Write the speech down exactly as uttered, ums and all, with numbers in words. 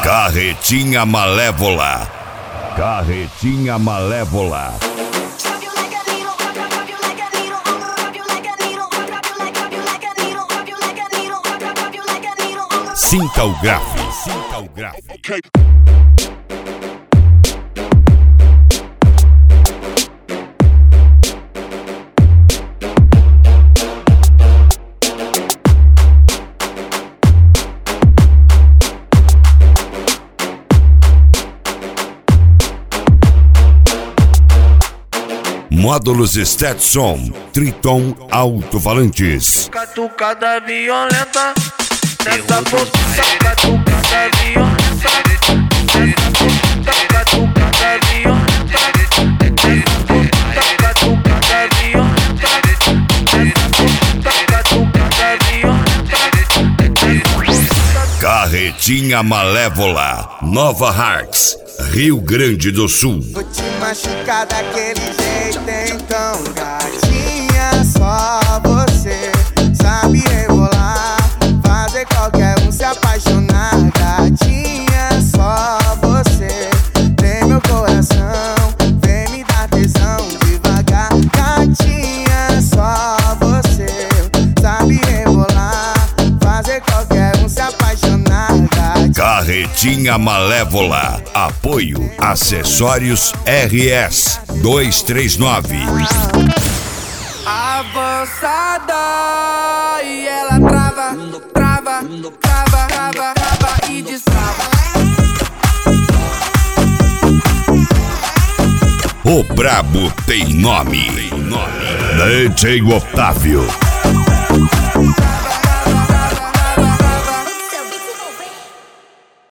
Carretinha Malévola. Carretinha Malévola. Sinta o grave. Sinta o grave. Okay. Módulos Stetson, Triton Alto-Falantes. Catucada violenta, nessa postura, catucada violenta, nessa postura, catucada violenta, nessa postura, catucada violenta, nessa postura, catucada violenta. Carretinha Malévola, Nova Hartz, Rio Grande do Sul. Vou te machucar daquele jeito, então, gatinha, só você sabe rebolar, fazer qualquer um se apaixonar. Gatinha, só você tem meu coração, vem me dar tesão devagar. Gatinha, só você sabe rebolar, fazer qualquer um se apaixonar. Gatinha. Carretinha Malévola. Apoio Acessórios R S duzentos e trinta e nove. Avançada e ela trava, trava, trava, trava, trava e destrava. O brabo tem nome. D J Otávio.